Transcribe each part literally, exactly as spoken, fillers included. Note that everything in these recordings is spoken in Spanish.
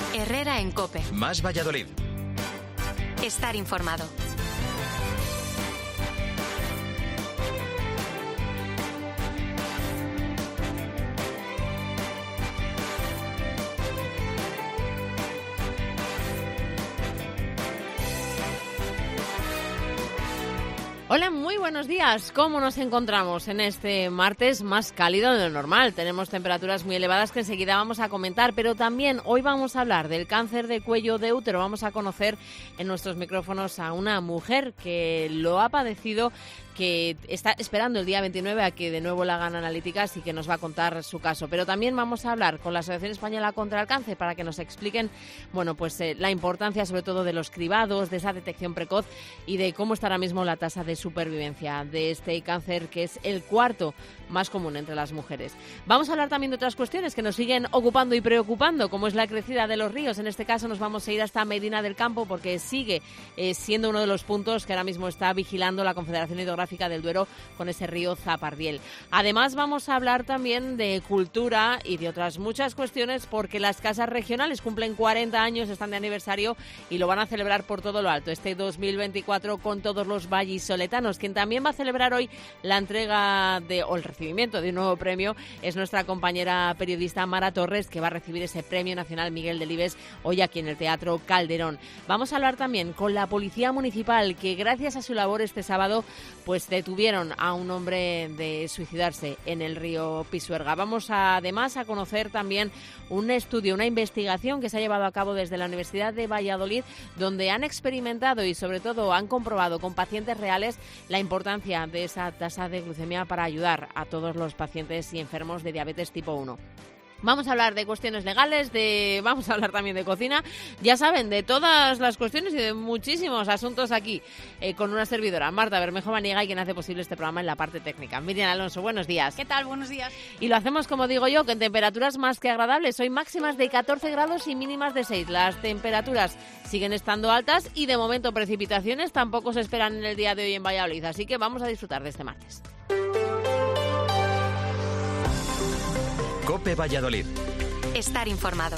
Herrera en COPE. Más Valladolid. Estar informado. Hola, muy buenos días. ¿Cómo nos encontramos en este martes más cálido de lo normal? Tenemos temperaturas muy elevadas que enseguida vamos a comentar, pero también hoy vamos a hablar del cáncer de cuello de útero. Vamos a conocer en nuestros micrófonos a una mujer que lo ha padecido, que está esperando el día veintinueve a que de nuevo la hagan analíticas y que nos va a contar su caso. Pero también vamos a hablar con la Asociación Española contra el Cáncer para que nos expliquen, bueno, pues eh, la importancia sobre todo de los cribados, de esa detección precoz y de cómo está ahora mismo la tasa de supervivencia de este cáncer, que es el cuarto más común entre las mujeres. Vamos a hablar también de otras cuestiones que nos siguen ocupando y preocupando, como es la crecida de los ríos. En este caso nos vamos a ir hasta Medina del Campo porque sigue eh, siendo uno de los puntos que ahora mismo está vigilando la Confederación Hidrográfica del Duero con ese río Zapardiel. Además vamos a hablar también de cultura y de otras muchas cuestiones porque las casas regionales cumplen cuarenta años, están de aniversario y lo van a celebrar por todo lo alto este dos mil veinticuatro con todos los vallisoletanos. Quien también va a celebrar hoy la entrega de o el recibimiento de un nuevo premio es nuestra compañera periodista Mara Torres, que va a recibir ese Premio Nacional Miguel Delibes hoy aquí en el Teatro Calderón. Vamos a hablar también con la Policía Municipal, que gracias a su labor este sábado pues detuvieron a un hombre de suicidarse en el río Pisuerga. Vamos a, además a conocer también un estudio, una investigación que se ha llevado a cabo desde la Universidad de Valladolid, donde han experimentado y sobre todo han comprobado con pacientes reales la importancia de esa tasa de glucemia para ayudar a todos los pacientes y enfermos de diabetes tipo uno. Vamos a hablar de cuestiones legales, de vamos a hablar también de cocina, ya saben, de todas las cuestiones y de muchísimos asuntos aquí, eh, con una servidora, Marta Bermejo Maniega, y quien hace posible este programa en la parte técnica. Miriam Alonso, buenos días. ¿Qué tal? Buenos días. Y lo hacemos, como digo yo, con temperaturas más que agradables. Hoy máximas de catorce grados y mínimas de seis. Las temperaturas siguen estando altas y de momento precipitaciones tampoco se esperan en el día de hoy en Valladolid, así que vamos a disfrutar de este martes. COPE Valladolid. Estar informado.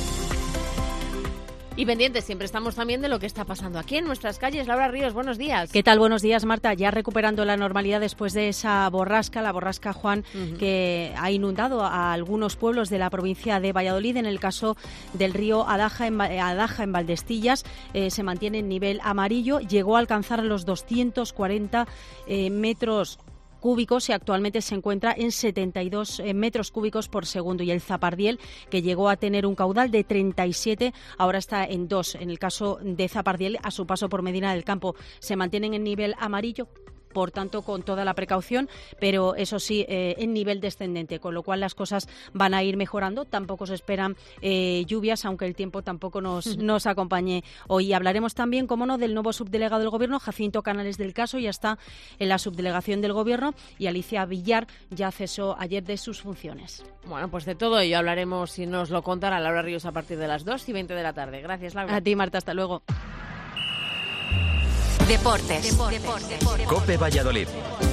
Y pendientes, siempre estamos también de lo que está pasando aquí en nuestras calles. Laura Ríos, buenos días. ¿Qué tal? Buenos días, Marta. Ya recuperando la normalidad después de esa borrasca, la borrasca Juan, uh-huh. que ha inundado a algunos pueblos de la provincia de Valladolid. En el caso del río Adaja en, Adaja, en Valdestillas, eh, se mantiene en nivel amarillo. Llegó a alcanzar los doscientos cuarenta eh, metros cúbicos y actualmente se encuentra en setenta y dos metros cúbicos por segundo, y el Zapardiel, que llegó a tener un caudal de treinta y siete, ahora está en dos. En el caso de Zapardiel, a su paso por Medina del Campo, se mantienen en nivel amarillo, por tanto con toda la precaución, pero eso sí, eh, en nivel descendente, con lo cual las cosas van a ir mejorando. Tampoco se esperan eh, lluvias, aunque el tiempo tampoco nos, nos acompañe hoy. Hablaremos también, como no, del nuevo subdelegado del Gobierno, Jacinto Canales del Caso, ya está en la subdelegación del Gobierno, y Alicia Villar ya cesó ayer de sus funciones. Bueno, pues de todo ello hablaremos y nos lo contará Laura Ríos a partir de las dos y veinte de la tarde. Gracias, Laura. A ti, Marta, hasta luego. Deportes. Deportes. Deportes. COPE Valladolid.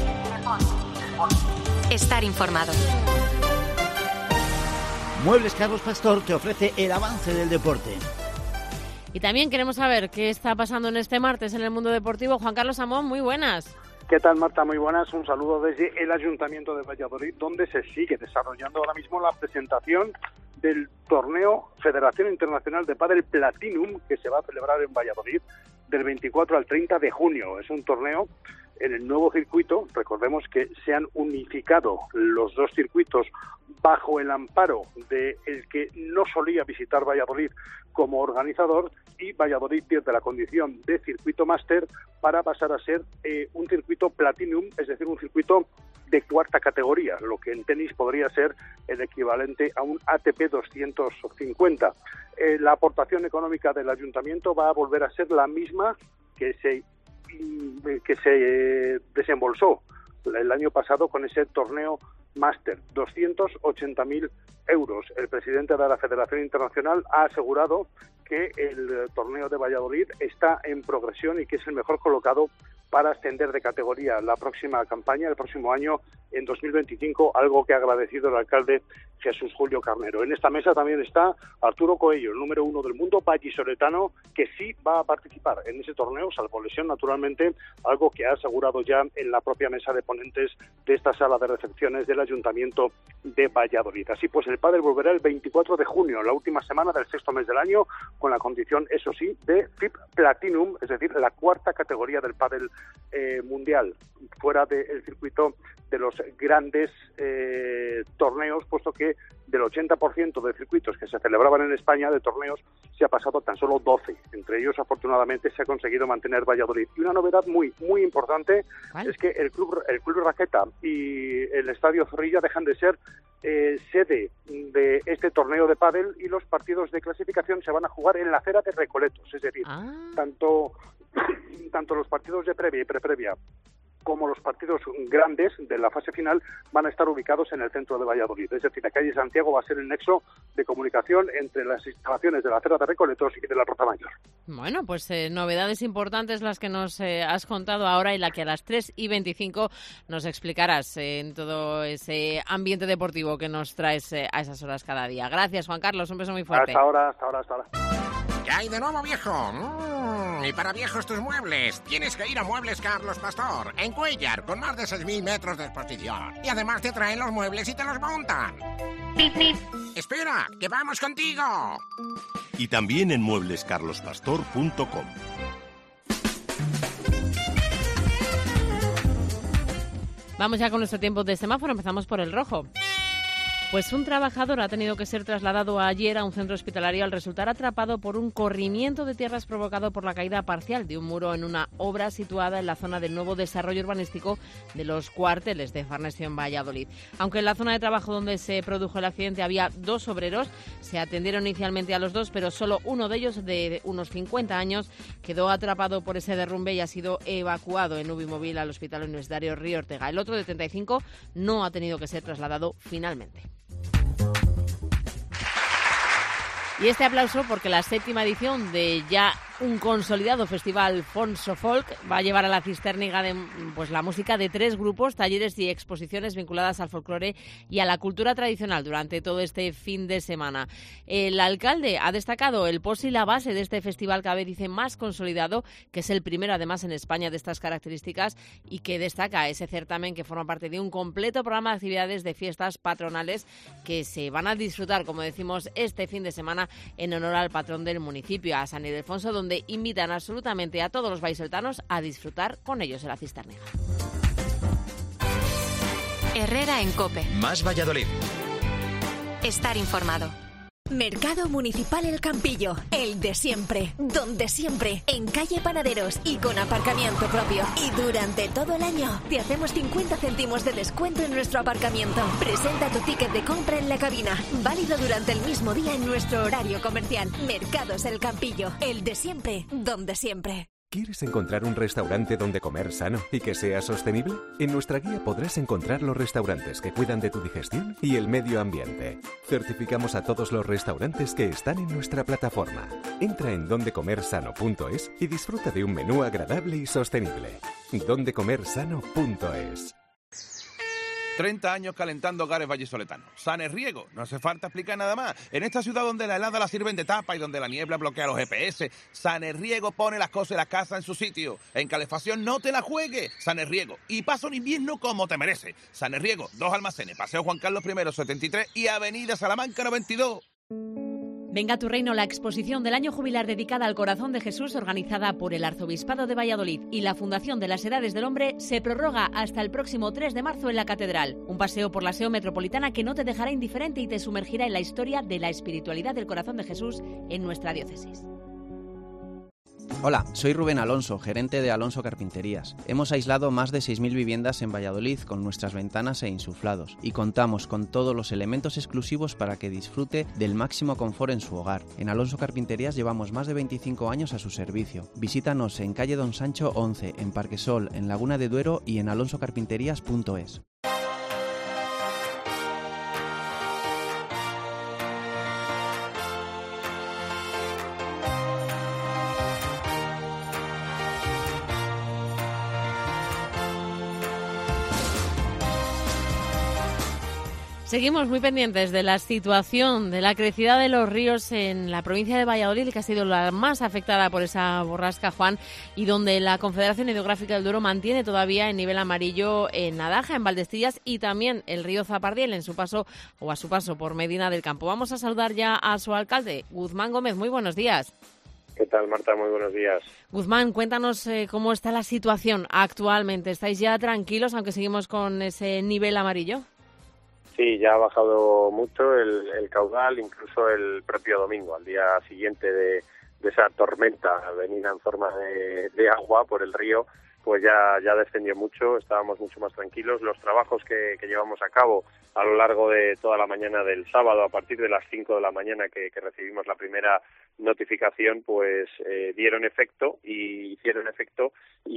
Estar informado. Muebles Carlos Pastor te ofrece el avance del deporte. Y también queremos saber qué está pasando en este martes en el mundo deportivo. Juan Carlos Amón, muy buenas. ¿Qué tal, Marta? Muy buenas. Un saludo desde el Ayuntamiento de Valladolid, donde se sigue desarrollando ahora mismo la presentación del torneo Federación Internacional de Pádel Platinum, que se va a celebrar en Valladolid del veinticuatro al treinta de junio. Es un torneo en el nuevo circuito. Recordemos que se han unificado los dos circuitos bajo el amparo de el que no solía visitar Valladolid como organizador, y Valladolid pierde la condición de circuito máster para pasar a ser eh, un circuito Platinum, es decir, un circuito de cuarta categoría, lo que en tenis podría ser el equivalente a un A T P doscientos cincuenta. Eh, la aportación económica del ayuntamiento va a volver a ser la misma que se que se desembolsó el año pasado con ese torneo máster, doscientos ochenta mil euros. El presidente de la Federación Internacional ha asegurado que el torneo de Valladolid está en progresión y que es el mejor colocado para ascender de categoría. La próxima campaña, el próximo año, en dos mil veinticinco, algo que ha agradecido el alcalde Jesús Julio Carnero. En esta mesa también está Arturo Coello, el número uno del mundo vallisoletano, que sí va a participar en ese torneo, salvo lesión, naturalmente, algo que ha asegurado ya en la propia mesa de ponentes de esta sala de recepciones del Ayuntamiento de Valladolid. Así pues, el pádel volverá el veinticuatro de junio, la última semana del sexto mes del año, con la condición, eso sí, de F I P Platinum, es decir, la cuarta categoría del pádel eh, mundial, fuera del circuito de los grandes eh, torneos, puesto que del ochenta por ciento de circuitos que se celebraban en España, de torneos, se ha pasado a tan solo doce. Entre ellos, afortunadamente, se ha conseguido mantener Valladolid. Y una novedad muy muy importante ¿Cuál? es que el club el club Raqueta y el Estadio Zorrilla dejan de ser eh, sede de este torneo de pádel, y los partidos de clasificación se van a jugar en la acera de Recoletos. Es decir, ah. tanto, tanto los partidos de previa y preprevia como los partidos grandes de la fase final van a estar ubicados en el centro de Valladolid. Es decir, la calle Santiago va a ser el nexo de comunicación entre las instalaciones de la acera de Recoletos y de la Plaza Mayor. Bueno, pues eh, novedades importantes las que nos eh, has contado ahora, y la que a las tres y veinticinco nos explicarás eh, en todo ese ambiente deportivo que nos traes eh, a esas horas cada día. Gracias, Juan Carlos, un beso muy fuerte. Hasta ahora, hasta ahora, hasta ahora. ¿Qué hay de nuevo, viejo? Mm, y para viejos tus muebles, tienes que ir a Muebles Carlos Pastor, en Cuéllar, con más de seis mil metros de exposición. Y además te traen los muebles y te los montan. ¡Pip, pip! ¡Espera, que vamos contigo! Y también en muebles carlos pastor punto com. Vamos ya con nuestro tiempo de semáforo, empezamos por el rojo. Pues un trabajador ha tenido que ser trasladado ayer a un centro hospitalario al resultar atrapado por un corrimiento de tierras provocado por la caída parcial de un muro en una obra situada en la zona del nuevo desarrollo urbanístico de los cuarteles de Farnesio en Valladolid. Aunque en la zona de trabajo donde se produjo el accidente había dos obreros, se atendieron inicialmente a los dos, pero solo uno de ellos, de unos cincuenta años, quedó atrapado por ese derrumbe y ha sido evacuado en U B I móvil al Hospital Universitario Río Ortega. El otro, de treinta y cinco, no ha tenido que ser trasladado finalmente. Y este aplauso porque la séptima edición de ya un consolidado festival Fonso Folk va a llevar a la Cisterniga de, pues, la música de tres grupos, talleres y exposiciones vinculadas al folclore y a la cultura tradicional durante todo este fin de semana. El alcalde ha destacado el post y la base de este festival, cada vez dice más consolidado, que es el primero además en España de estas características, y que destaca ese certamen que forma parte de un completo programa de actividades de fiestas patronales que se van a disfrutar, como decimos, este fin de semana en honor al patrón del municipio, a San Ildefonso, donde invitan absolutamente a todos los vallisoletanos a disfrutar con ellos en la Cisterniga. Herrera en COPE. Más Valladolid. Estar informado. Mercado Municipal El Campillo, el de siempre, donde siempre, en calle Panaderos y con aparcamiento propio. Y durante todo el año te hacemos cincuenta céntimos de descuento en nuestro aparcamiento. Presenta tu ticket de compra en la cabina, válido durante el mismo día en nuestro horario comercial. Mercados El Campillo, el de siempre, donde siempre. ¿Quieres encontrar un restaurante donde comer sano y que sea sostenible? En nuestra guía podrás encontrar los restaurantes que cuidan de tu digestión y el medio ambiente. Certificamos a todos los restaurantes que están en nuestra plataforma. Entra en donde comer sano punto es y disfruta de un menú agradable y sostenible. donde comer sano punto es. treinta años calentando hogares vallisoletanos. Sanerriego, no hace falta explicar nada más. En esta ciudad donde la helada la sirven de tapa y donde la niebla bloquea los G P S, Sanerriego pone las cosas de la casa en su sitio. En calefacción no te la juegues. Sanerriego. Y pasa un invierno como te merece. Sanerriego, dos almacenes, Paseo Juan Carlos I, setenta y tres y Avenida Salamanca noventa y dos. Venga a tu reino, la exposición del año jubilar dedicada al corazón de Jesús, organizada por el Arzobispado de Valladolid y la Fundación de las Edades del Hombre, se prorroga hasta el próximo tres de marzo en la Catedral. Un paseo por la S E O metropolitana que no te dejará indiferente y te sumergirá en la historia de la espiritualidad del corazón de Jesús en nuestra diócesis. Hola, soy Rubén Alonso, gerente de Alonso Carpinterías. Hemos aislado más de seis mil viviendas en Valladolid con nuestras ventanas e insuflados y contamos con todos los elementos exclusivos para que disfrute del máximo confort en su hogar. En Alonso Carpinterías llevamos más de veinticinco años a su servicio. Visítanos en calle Don Sancho once, en Parquesol, en Laguna de Duero y en alonso carpinterías punto es. Seguimos muy pendientes de la situación de la crecida de los ríos en la provincia de Valladolid, que ha sido la más afectada por esa borrasca, Juan, y donde la Confederación Hidrográfica del Duero mantiene todavía el nivel amarillo en Adaja, en Valdestillas, y también el río Zapardiel en su paso o a su paso por Medina del Campo. Vamos a saludar ya a su alcalde, Guzmán Gómez. Muy buenos días. ¿Qué tal, Marta? Muy buenos días. Guzmán, cuéntanos eh, cómo está la situación actualmente. ¿Estáis ya tranquilos, aunque seguimos con ese nivel amarillo? Sí, ya ha bajado mucho el, el caudal, incluso el propio domingo, al día siguiente de, de esa tormenta venida en forma de, de agua por el río, pues ya, ya descendió mucho, estábamos mucho más tranquilos. Los trabajos que, que llevamos a cabo a lo largo de toda la mañana del sábado, a partir de las cinco de la mañana que, que recibimos la primera notificación, pues eh, dieron efecto y hicieron efecto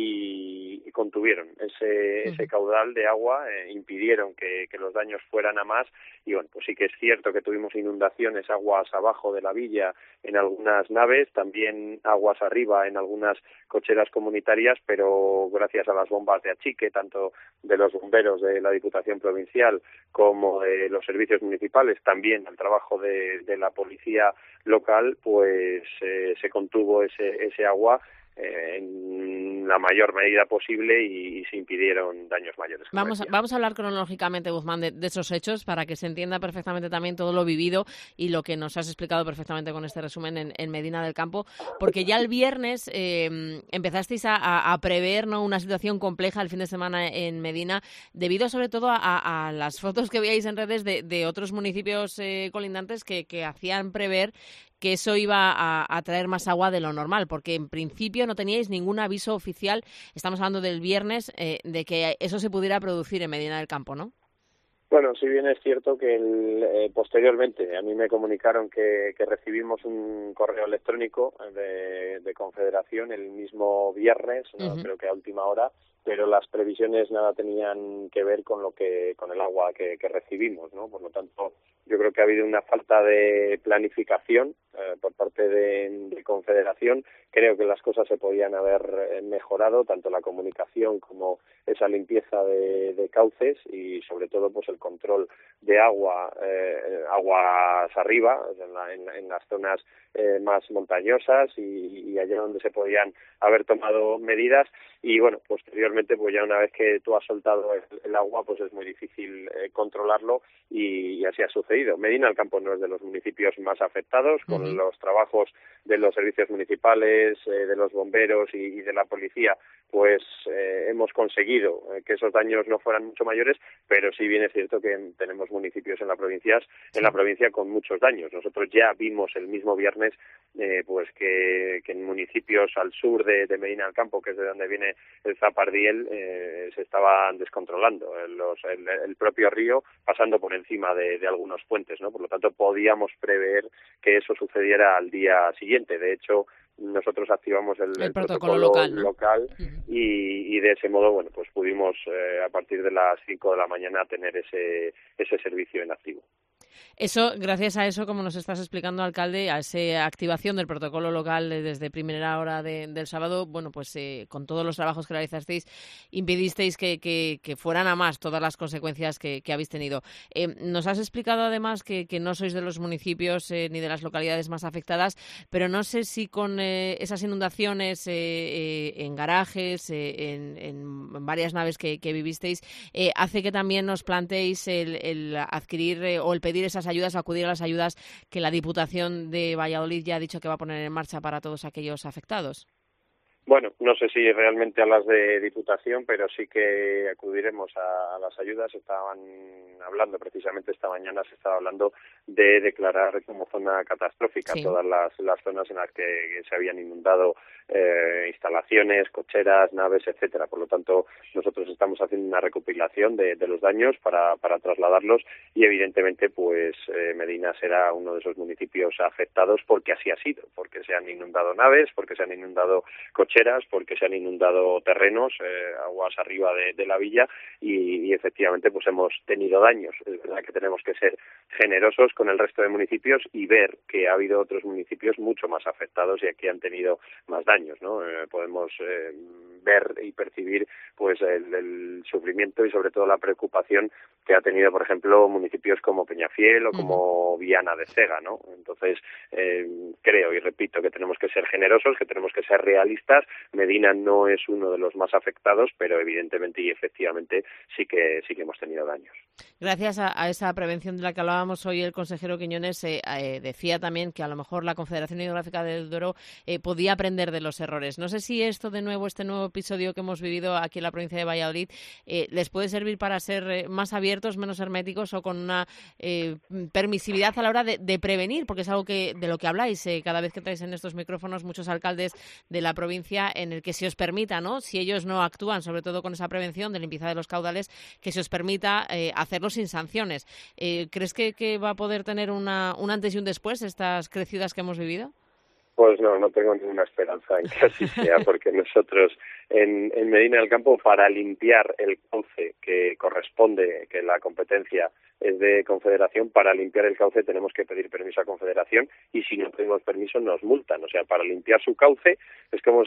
y, y contuvieron ese, ese caudal de agua, eh, impidieron que, que los daños fueran a más. Y bueno, pues sí que es cierto que tuvimos inundaciones, aguas abajo de la villa en algunas naves, también aguas arriba en algunas cocheras comunitarias, pero gracias a las bombas de achique, tanto de los bomberos de la Diputación Provincial como de los servicios municipales, también al trabajo de, de la policía local, pues eh, se contuvo ese, ese agua eh, en la mayor medida posible y, y se impidieron daños mayores. Vamos a, vamos a hablar cronológicamente, Guzmán, de, de esos hechos para que se entienda perfectamente también todo lo vivido y lo que nos has explicado perfectamente con este resumen en, en Medina del Campo, porque ya el viernes eh, empezasteis a, a, a prever, ¿no?, una situación compleja el fin de semana en Medina, debido sobre todo a, a, a las fotos que veíais en redes de, de otros municipios eh, colindantes que, que hacían prever que eso iba a, a traer más agua de lo normal, porque en principio no teníais ningún aviso oficial, estamos hablando del viernes, eh, de que eso se pudiera producir en Medina del Campo, ¿no? Bueno, si bien es cierto que el, eh, posteriormente a mí me comunicaron que, que recibimos un correo electrónico de, de Confederación el mismo viernes, ¿no? Uh-huh. Creo que a última hora, pero las previsiones nada tenían que ver con lo que con el agua que, que recibimos, ¿no? Por lo tanto, yo creo que ha habido una falta de planificación eh, por parte de, de Confederación. Creo que las cosas se podían haber mejorado, tanto la comunicación como esa limpieza de, de cauces y sobre todo pues el control de agua, eh, aguas arriba, en, la, en, en las zonas eh, más montañosas y, y allá donde se podían haber tomado medidas. Y bueno, posteriormente, pues ya una vez que tú has soltado el, el agua, pues es muy difícil eh, controlarlo y, y así ha sucedido. Medina del Campo no es de los municipios más afectados, con uh-huh. los trabajos de los servicios municipales, eh, de los bomberos y, y de la policía, pues eh, hemos conseguido eh, que esos daños no fueran mucho mayores, pero sí bien es cierto que tenemos municipios en la provincia, en la provincia con muchos daños. Nosotros ya vimos el mismo viernes eh, pues que, que en municipios al sur de, de Medina del Campo, que es de donde viene el Zapardiel, eh, se estaban descontrolando eh, los, el, el propio río, pasando por encima de, de algunos puentes, ¿no? Por lo tanto, podíamos prever que eso sucediera al día siguiente. De hecho, nosotros activamos el, el, el protocolo, protocolo local, ¿no? local uh-huh. y, y de ese modo, bueno, pues pudimos eh, a partir de las cinco de la mañana tener ese ese servicio en activo. Eso, gracias a eso, como nos estás explicando, alcalde, a esa activación del protocolo local desde primera hora de, del sábado, bueno, pues eh, con todos los trabajos que realizasteis, impedisteis que, que, que fueran a más todas las consecuencias que, que habéis tenido. Eh, nos has explicado además que, que no sois de los municipios eh, ni de las localidades más afectadas, pero no sé si con eh, esas inundaciones eh, eh, en garajes, eh, en, en varias naves que, que vivisteis, eh, hace que también os planteéis el, el adquirir eh, o el pedir esas ayudas o acudir a las ayudas que la Diputación de Valladolid ya ha dicho que va a poner en marcha para todos aquellos afectados. Bueno, no sé si realmente a las de Diputación, pero sí que acudiremos a, a las ayudas. Estaban hablando, precisamente esta mañana se estaba hablando de declarar como zona catastrófica sí. todas las, las zonas en las que se habían inundado eh, instalaciones, cocheras, naves, etcétera. Por lo tanto, nosotros estamos haciendo una recopilación de, de los daños para, para trasladarlos y evidentemente pues eh, Medina será uno de esos municipios afectados porque así ha sido, porque se han inundado naves, porque se han inundado cocheras, porque se han inundado terrenos, eh, aguas arriba de, de la villa y, y efectivamente pues hemos tenido daños. Es verdad que tenemos que ser generosos con el resto de municipios y ver que ha habido otros municipios mucho más afectados y aquí han tenido más daños, ¿no? Eh, podemos eh, ver y percibir pues el, el sufrimiento y sobre todo la preocupación que ha tenido, por ejemplo, municipios como Peñafiel o como Viana de Cega, ¿no? Entonces, eh, creo y repito que tenemos que ser generosos, que tenemos que ser realistas. Medina no es uno de los más afectados, pero evidentemente y efectivamente sí que sí que hemos tenido daños. Gracias a, a esa prevención de la que hablábamos hoy, el consejero Quiñones eh, eh, decía también que a lo mejor la Confederación Hidrográfica del Duero eh, podía aprender de los errores. No sé si esto de nuevo, este nuevo episodio que hemos vivido aquí en la provincia de Valladolid, eh, les puede servir para ser eh, más abiertos, menos herméticos o con una eh, permisividad a la hora de, de prevenir, porque es algo que de lo que habláis eh, cada vez que traéis en estos micrófonos muchos alcaldes de la provincia, en el que se os permita, ¿no? Si ellos no actúan, sobre todo con esa prevención de limpieza de los caudales, que se os permita eh, hacerlo sin sanciones. Eh, ¿Crees que, que va a poder tener una, un antes y un después estas crecidas que hemos vivido? Pues no, no tengo ninguna esperanza en que así sea, porque nosotros en, en Medina del Campo, para limpiar el cauce que corresponde, que la competencia es de Confederación, para limpiar el cauce tenemos que pedir permiso a Confederación y si no pedimos permiso nos multan. O sea, para limpiar su cauce es como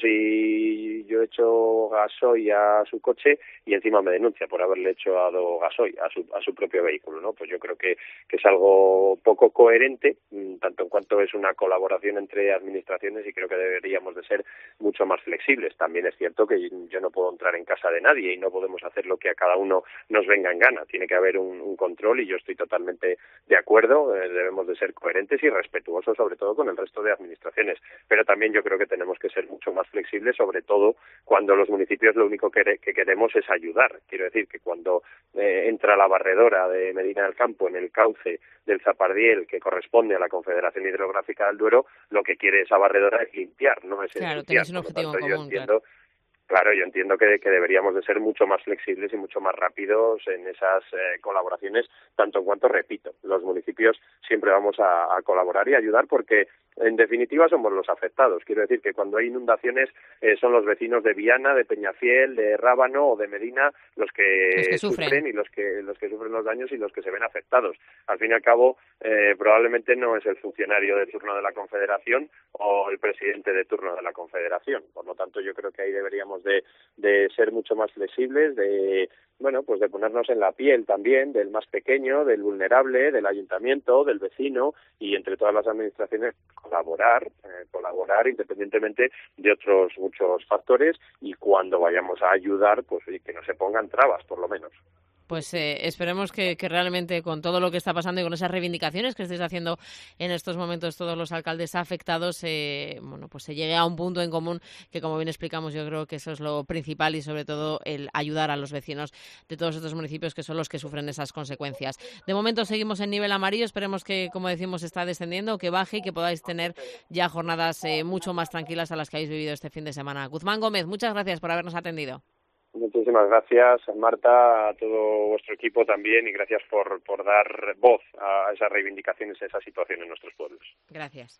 si yo echo gasoil a su coche y encima me denuncia por haberle echado gasoil a su, a su propio vehículo, ¿no? Pues yo creo que, que es algo poco coherente, tanto en cuanto es una colaboración entre administraciones y creo que deberíamos de ser mucho más flexibles. También es cierto que yo no puedo entrar en casa de nadie y no podemos hacer lo que a cada uno nos venga en gana. Tiene que haber un, un control y yo estoy totalmente de acuerdo. Eh, debemos de ser coherentes y respetuosos, sobre todo con el resto de administraciones. Pero también yo creo que tenemos que ser mucho más flexibles, sobre todo cuando los municipios lo único que, que queremos es ayudar. Quiero decir que cuando eh, entra la barredora de Medina del Campo en el cauce del Zapardiel, que corresponde a la Confederación Hidrográfica del Duero, lo que quiere esa barredora es limpiar, no es claro, ensuciar. Tenéis un objetivo Por lo tanto, en común, yo entiendo, claro. Claro, yo entiendo que, que deberíamos de ser mucho más flexibles y mucho más rápidos en esas eh, colaboraciones, tanto en cuanto, repito, los municipios siempre vamos a, a colaborar y ayudar porque, en definitiva, somos los afectados. Quiero decir que cuando hay inundaciones eh, son los vecinos de Viana, de Peñafiel, de Rábano o de Medina los que, los que sufren. sufren y los que los que sufren los daños y los que se ven afectados. Al fin y al cabo, eh, probablemente no es el funcionario de turno de la Confederación o el presidente de turno de la Confederación. Por lo tanto, yo creo que ahí deberíamos de, de ser mucho más flexibles, de bueno, pues de ponernos en la piel también del más pequeño, del vulnerable, del ayuntamiento, del vecino y entre todas las administraciones colaborar, eh, colaborar independientemente de otros muchos factores y cuando vayamos a ayudar, pues que no se pongan trabas, por lo menos. Pues eh, esperemos que, que realmente con todo lo que está pasando y con esas reivindicaciones que estáis haciendo en estos momentos todos los alcaldes afectados, eh, bueno, pues se llegue a un punto en común que, como bien explicamos, yo creo que eso es lo principal y sobre todo el ayudar a los vecinos de todos estos municipios que son los que sufren esas consecuencias. De momento seguimos en nivel amarillo, esperemos que, como decimos, está descendiendo, que baje y que podáis tener ya jornadas eh, mucho más tranquilas a las que habéis vivido este fin de semana. Guzmán Gómez, muchas gracias por habernos atendido. Muchísimas gracias, Marta, a todo vuestro equipo también y gracias por, por dar voz a esas reivindicaciones, a esa situación en nuestros pueblos. Gracias.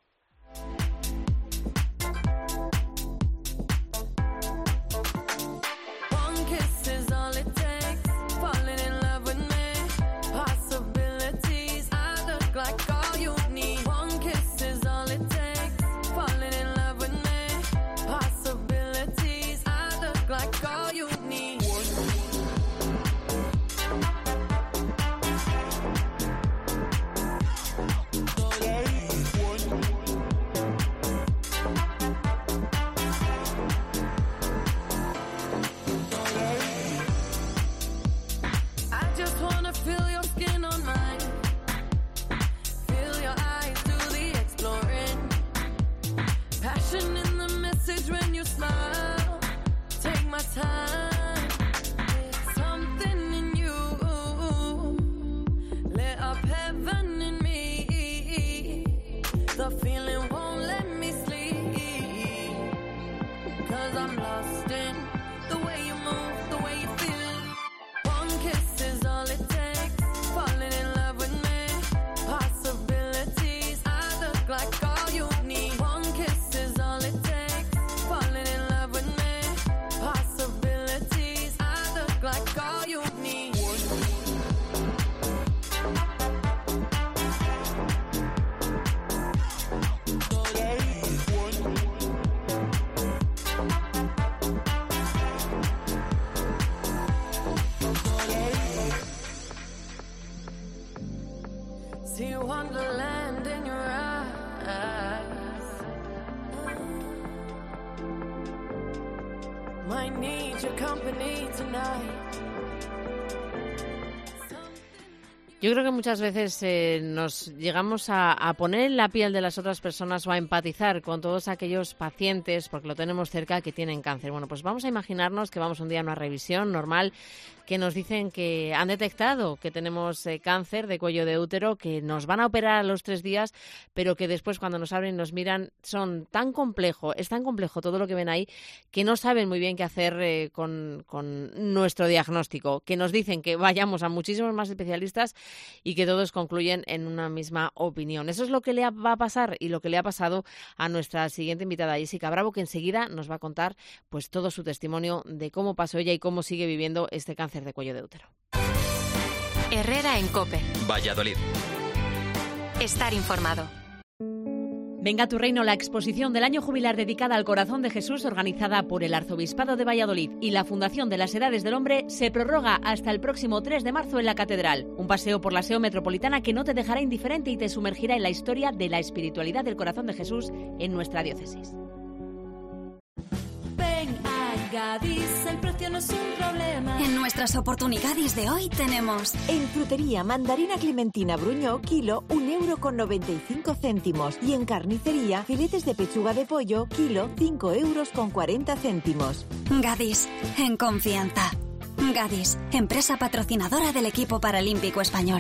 Yo creo que muchas veces eh, nos llegamos a, a poner en la piel de las otras personas o a empatizar con todos aquellos pacientes, porque lo tenemos cerca, que tienen cáncer. Bueno, pues vamos a imaginarnos que vamos un día a una revisión normal, que nos dicen que han detectado que tenemos eh, cáncer de cuello de útero, que nos van a operar a los tres días, pero que después cuando nos abren y nos miran son tan complejo, es tan complejo todo lo que ven ahí, que no saben muy bien qué hacer eh, con, con nuestro diagnóstico, que nos dicen que vayamos a muchísimos más especialistas y que todos concluyen en una misma opinión. Eso es lo que le va a pasar y lo que le ha pasado a nuestra siguiente invitada, Jessica Bravo, que enseguida nos va a contar pues todo su testimonio de cómo pasó ella y cómo sigue viviendo este cáncer de cuello de útero. Herrera en COPE. Valladolid. Estar informado. Venga a tu reino, la exposición del año jubilar dedicada al corazón de Jesús, organizada por el Arzobispado de Valladolid y la Fundación de las Edades del Hombre, se prorroga hasta el próximo tres de marzo en la Catedral. Un paseo por la S E O metropolitana que no te dejará indiferente y te sumergirá en la historia de la espiritualidad del corazón de Jesús en nuestra diócesis. Ven a Gadis, el precio no es un problema. En nuestras oportunidades de hoy tenemos... En frutería, mandarina clementina Bruñó, kilo, un euro con noventa y cinco céntimos. Y en carnicería, filetes de pechuga de pollo, kilo, cinco euros con cuarenta céntimos. Gadis, en confianza. Gadis, empresa patrocinadora del equipo paralímpico español.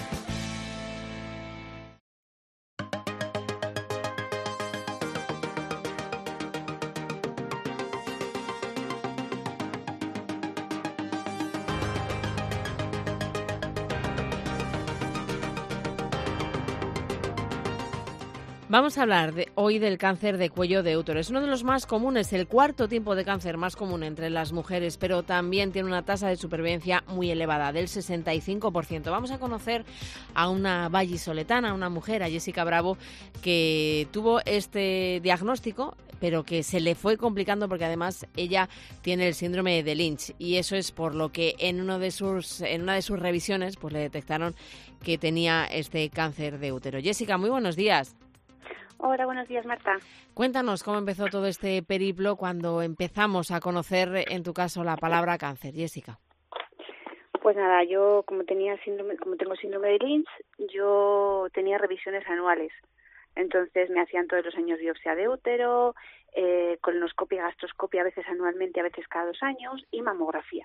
Vamos a hablar de, hoy del cáncer de cuello de útero. Es uno de los más comunes, el cuarto tipo de cáncer más común entre las mujeres, pero también tiene una tasa de supervivencia muy elevada, del sesenta y cinco por ciento. Vamos a conocer a una vallisoletana, una mujer, a Jessica Bravo, que tuvo este diagnóstico, pero que se le fue complicando porque además ella tiene el síndrome de Lynch, y eso es por lo que en uno de sus en una de sus revisiones pues le detectaron que tenía este cáncer de útero. Jessica, muy buenos días. Hola, buenos días, Marta. Cuéntanos cómo empezó todo este periplo cuando empezamos a conocer, en tu caso, la palabra cáncer, Jessica. Pues nada, yo como tenía síndrome, como tengo síndrome de Lynch, yo tenía revisiones anuales. Entonces me hacían todos los años biopsia de útero, eh, colonoscopia, gastroscopia, a veces anualmente, a veces cada dos años, y mamografía.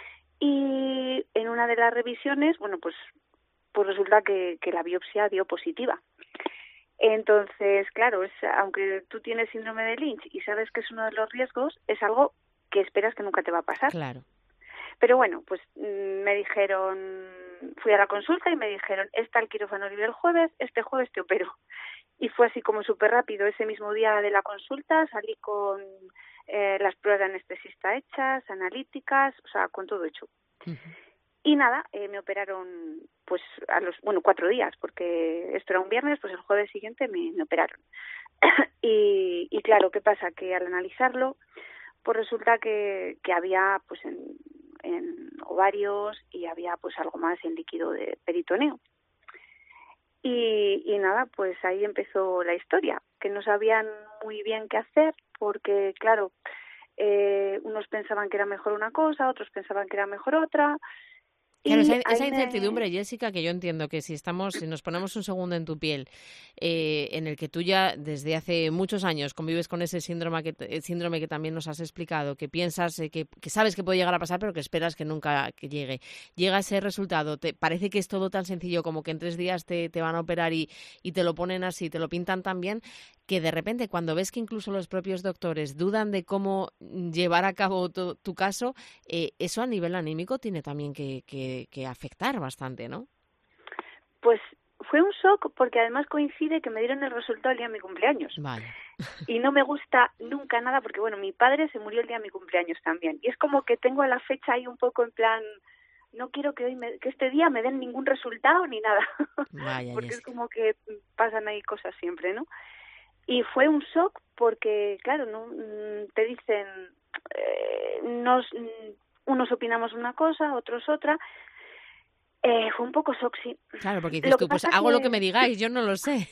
Y en una de las revisiones, bueno, pues, pues resulta que, que la biopsia dio positiva. Entonces, claro, es, aunque tú tienes síndrome de Lynch y sabes que es uno de los riesgos, es algo que esperas que nunca te va a pasar. Claro. Pero bueno, pues me dijeron, fui a la consulta y me dijeron, está el quirófano libre el jueves, este jueves te opero. Y fue así como súper rápido. Ese mismo día de la consulta salí con eh, las pruebas de anestesista hechas, analíticas, o sea, con todo hecho. Uh-huh. Y nada, eh, me operaron pues a los, bueno, cuatro días, porque esto era un viernes, pues el jueves siguiente me, me operaron. y, y claro, ¿qué pasa? Que al analizarlo, pues resulta que, que había pues en, en ovarios y había pues algo más en líquido de peritoneo. Y, y nada, pues ahí empezó la historia, que no sabían muy bien qué hacer, porque claro, eh, unos pensaban que era mejor una cosa, otros pensaban que era mejor otra. Claro, esa, esa incertidumbre, Jessica, que yo entiendo que si estamos, si nos ponemos un segundo en tu piel, eh, en el que tú ya desde hace muchos años convives con ese síndrome que, el síndrome que también nos has explicado, que piensas, eh, que, que sabes que puede llegar a pasar, pero que esperas que nunca que llegue. Llega ese resultado, te parece que es todo tan sencillo como que en tres días te, te van a operar y, y te lo ponen así, te lo pintan tan bien, que de repente cuando ves que incluso los propios doctores dudan de cómo llevar a cabo tu, tu caso, eh, eso a nivel anímico tiene también que, que, que afectar bastante, ¿no? Pues fue un shock porque además coincide que me dieron el resultado el día de mi cumpleaños. Vale. Y no me gusta nunca nada porque, bueno, mi padre se murió el día de mi cumpleaños también. Y es como que tengo la fecha ahí un poco en plan, no quiero que hoy me, que este día me den ningún resultado ni nada. Vaya, porque yes. Es como que pasan ahí cosas siempre, ¿no? Y fue un shock porque, claro, no te dicen, eh, nos, unos opinamos una cosa, otros otra. Eh, fue un poco shock, sí. Claro, porque dices tú, pues hago que... lo que me digáis, yo no lo sé.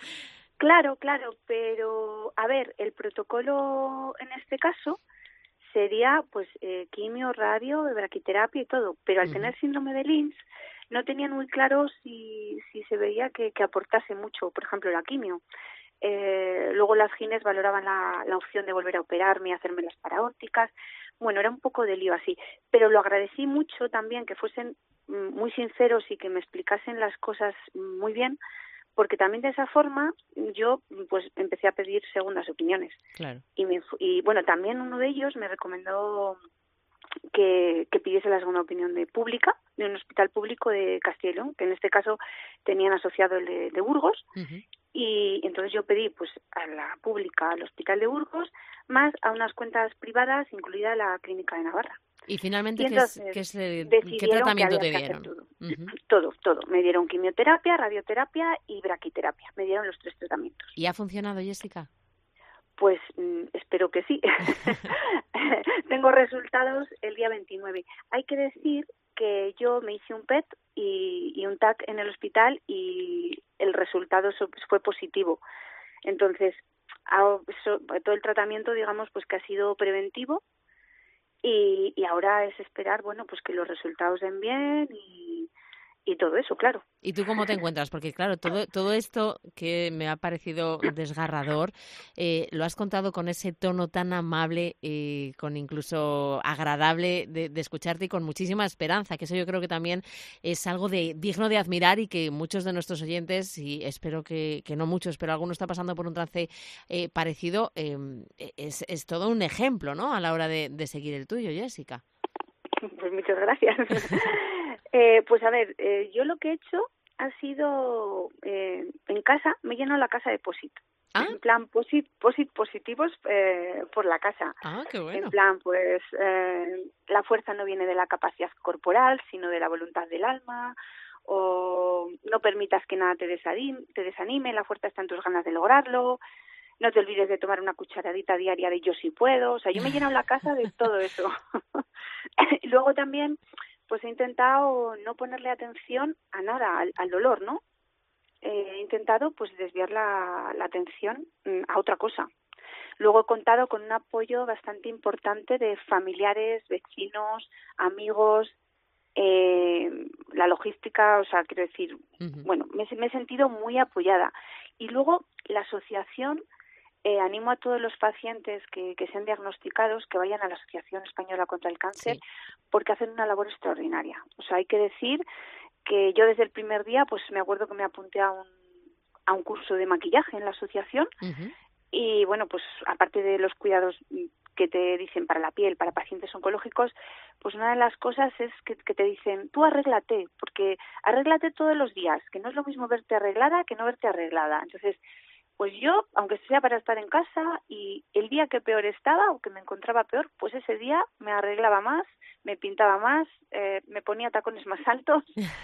Claro, claro, pero, a ver, el protocolo en este caso sería pues eh, quimio, radio, braquiterapia y todo. Pero al uh-huh. tener síndrome de Lynch no tenían muy claro si, si se veía que, que aportase mucho, por ejemplo, la quimio. Eh, luego las gines valoraban la, la opción de volver a operarme y hacerme las paraópticas. Bueno, era un poco de lío así. Pero lo agradecí mucho también que fuesen muy sinceros y que me explicasen las cosas muy bien, porque también de esa forma yo pues empecé a pedir segundas opiniones. Claro. Y, me, y bueno, también uno de ellos me recomendó que, que pidiese la segunda opinión de pública, de un hospital público de Castilla y León, que en este caso tenían asociado el de, de Burgos, uh-huh. y entonces yo pedí pues a la pública, al hospital de Burgos, más a unas cuentas privadas, incluida la clínica de Navarra. Y finalmente, y entonces, ¿qué, es, qué, es, ¿qué tratamiento te dieron? Todo. Uh-huh. todo, todo. Me dieron quimioterapia, radioterapia y braquiterapia. Me dieron los tres tratamientos. ¿Y ha funcionado, Jessica? Pues mm, espero que sí. Tengo resultados el día veintinueve. Hay que decir que yo me hice un P E T y, y un T A C en el hospital y el resultado fue positivo. Entonces, a, so, todo el tratamiento, digamos, pues que ha sido preventivo. Y, y ahora es esperar, bueno, pues que los resultados den bien y, y todo eso, claro. ¿Y tú cómo te encuentras? Porque, claro, todo todo esto que me ha parecido desgarrador, eh, lo has contado con ese tono tan amable, eh, con incluso agradable de, de escucharte y con muchísima esperanza, que eso yo creo que también es algo de digno de admirar y que muchos de nuestros oyentes, y espero que, que no muchos, pero alguno está pasando por un trance eh, parecido, eh, es, es todo un ejemplo, ¿no?, a la hora de, de seguir el tuyo, Jessica. Pues muchas gracias. eh, pues a ver, eh, yo lo que he hecho ha sido, eh, en casa, me lleno la casa de posit. ¿Ah? En plan, posit, posit positivos eh, por la casa. Ah, qué bueno. En plan, pues, eh, la fuerza no viene de la capacidad corporal, sino de la voluntad del alma, o no permitas que nada te desanime, te desanime, la fuerza está en tus ganas de lograrlo. No te olvides de tomar una cucharadita diaria de yo sí puedo. O sea, yo me he llenado la casa de todo eso. Y luego también, pues he intentado no ponerle atención a nada, al, al dolor, ¿no? Eh, he intentado, pues, desviar la, la atención a otra cosa. Luego he contado con un apoyo bastante importante de familiares, vecinos, amigos, eh, la logística, o sea, quiero decir, uh-huh. bueno, me, me he sentido muy apoyada. Y luego la asociación... Eh, animo a todos los pacientes que, que sean diagnosticados que vayan a la Asociación Española contra el Cáncer, sí. porque hacen una labor extraordinaria. O sea, hay que decir que yo desde el primer día, pues me acuerdo que me apunté a un, a un curso de maquillaje en la asociación uh-huh. y bueno, pues aparte de los cuidados que te dicen para la piel, para pacientes oncológicos, pues una de las cosas es que, que te dicen, tú arréglate, porque arréglate todos los días, que no es lo mismo verte arreglada que no verte arreglada. Entonces, pues yo, aunque sea para estar en casa, y el día que peor estaba o que me encontraba peor, pues ese día me arreglaba más, me pintaba más, eh, me ponía tacones más altos,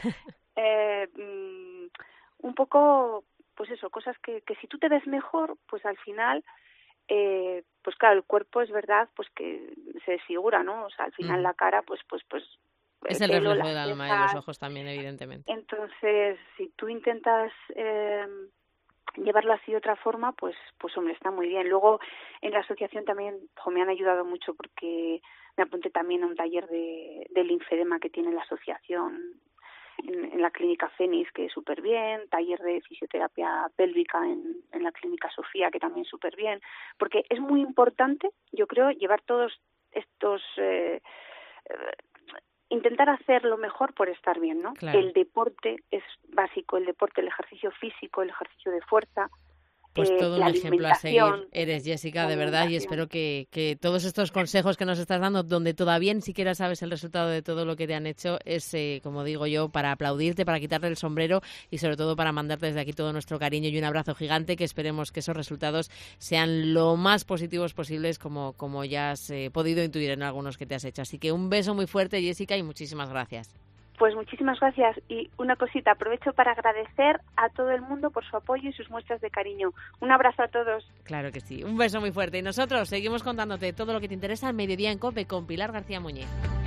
eh, mm, un poco, pues eso, cosas que, que si tú te ves mejor, pues al final, eh, pues claro, el cuerpo es verdad, pues que se desfigura, ¿no? O sea, al final mm. la cara, pues, pues, pues. Es el, el reflejo del alma y los ojos también, evidentemente. Entonces, si tú intentas eh, llevarlo así de otra forma, pues, pues hombre, está muy bien. Luego, en la asociación también jo, me han ayudado mucho porque me apunté también a un taller de, de linfedema que tiene la asociación en, en la clínica Fénix, que es súper bien, taller de fisioterapia pélvica en, en la clínica Sofía, que también súper bien, porque es muy importante, yo creo, llevar todos estos... Eh, eh, intentar hacer lo mejor por estar bien, ¿no? Claro. El deporte es básico, el deporte, el ejercicio físico, el ejercicio de fuerza. Pues eh, todo la un ejemplo a seguir eres, Jessica, de verdad, y espero que, que todos estos consejos que nos estás dando, donde todavía ni siquiera sabes el resultado de todo lo que te han hecho, es, eh, como digo yo, para aplaudirte, para quitarte el sombrero y sobre todo para mandarte desde aquí todo nuestro cariño y un abrazo gigante, que esperemos que esos resultados sean lo más positivos posibles, como, como ya has eh, podido intuir en algunos que te has hecho. Así que un beso muy fuerte, Jessica, y muchísimas gracias. Pues muchísimas gracias. Y una cosita, aprovecho para agradecer a todo el mundo por su apoyo y sus muestras de cariño. Un abrazo a todos. Claro que sí. Un beso muy fuerte. Y nosotros seguimos contándote todo lo que te interesa al mediodía en COPE con Pilar García Muñiz.